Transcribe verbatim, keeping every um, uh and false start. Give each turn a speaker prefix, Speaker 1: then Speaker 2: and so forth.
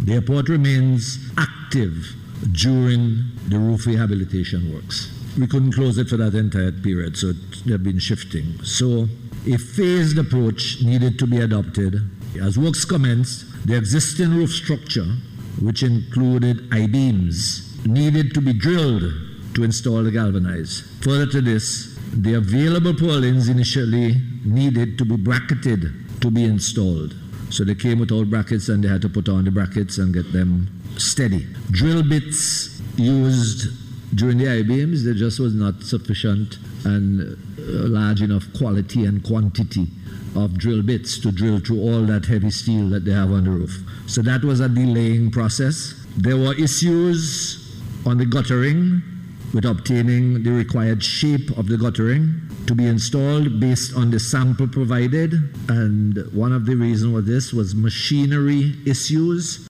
Speaker 1: The airport remains active during the roof rehabilitation works. We couldn't close it for that entire period, so they've been shifting. So a phased approach needed to be adopted. As works commenced, the existing roof structure, which included I-beams, needed to be drilled to install the galvanized. Further to this, the available purlins initially needed to be bracketed to be installed. So they came without brackets and they had to put on the brackets and get them steady. Drill bits used during the I-beams, there just was not sufficient and large enough quality and quantity of drill bits to drill through all that heavy steel that they have on the roof. So that was a delaying process. There were issues on the guttering with obtaining the required shape of the guttering to be installed based on the sample provided. And one of the reasons for this was machinery issues.